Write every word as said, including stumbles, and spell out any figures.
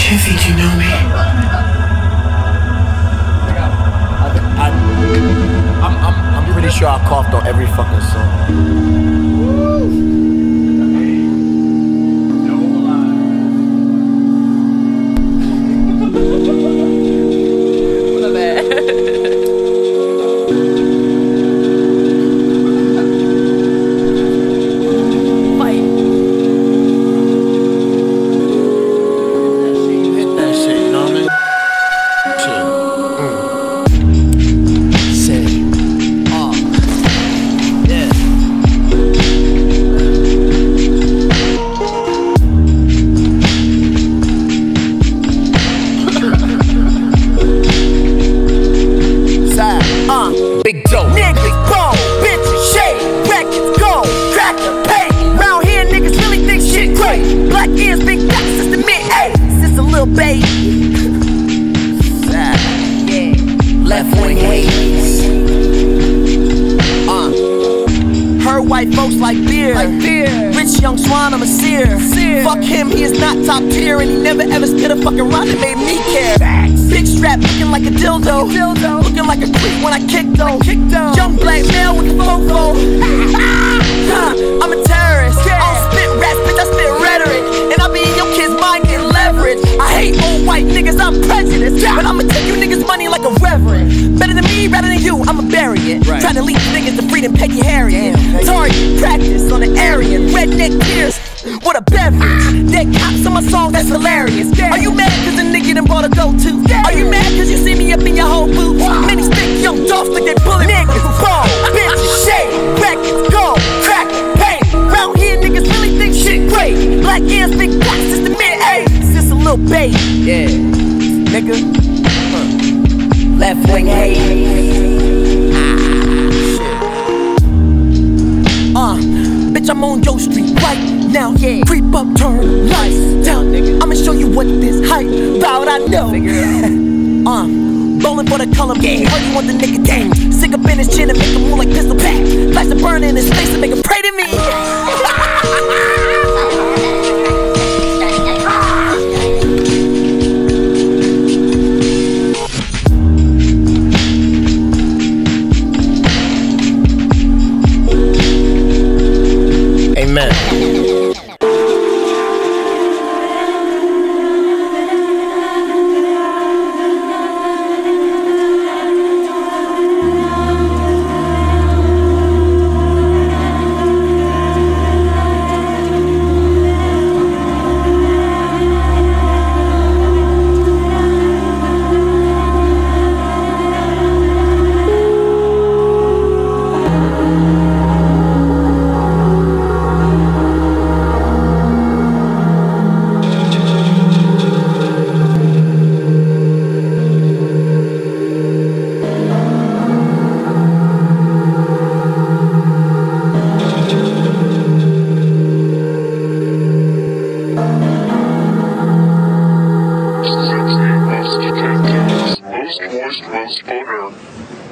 You think you know me? I, I, I'm, I'm, I'm pretty sure I coughed on every fucking song. Big dope. Niggas, bone, bitches, shade, records, gold, cracker, pay. Round here, niggas really think shit great. Black ears, big guts, since the mid-eighties. Since a little baby. Sad, yeah. Left wing haze. Uh. Heard white folks like beer. Like beer. Rich young swan, I'm a seer. seer. Fuck him, he is not top tier. And he never ever spit a fucking rhyme that made me care. Facts. Big strap, looking like a dildo. dildo. Looking like a creep when I kick though. Kick though. Young black male with the fofo. Huh, I'm a terrorist. Yeah. I don't spit raps, bitch, I spit rhetoric. And I be in your kid's mind getting leverage. I hate old white niggas, I'm prejudiced. Yeah. But I'ma take you niggas money like a reverend. Better than me, better than you, I'ma bury it. Right. Try to lead niggas to freedom, Peggy Harriet. Target, practice on the Aryan. Redneck tears. What a beverage. Dead cops on my song, that's hilarious. Are you mad cause a nigga done bought a go-to? Are you mad cause you see me up in your whole booth? Many stick young dogs like they bullet. Niggas, ball, bitches, shade, records, gold, crack, paint. Round here niggas really think shit great. Black ears, big guts, since the mid-eighties. Since a little baby. Yeah, nigga. Huh. Left wing haze. Ah, shit. Uh. Bitch, I'm on Joe Street right now. Yeah. Creep up, turn lights down, nigga. I'ma show you what this hype bout. I know. uh, bowling for the color game. Heard you want the nigga game. Sick up in his chin and make him move like pistol pack. Flash the burn in his face and make him pray to me. Amen. Most moist, most odor.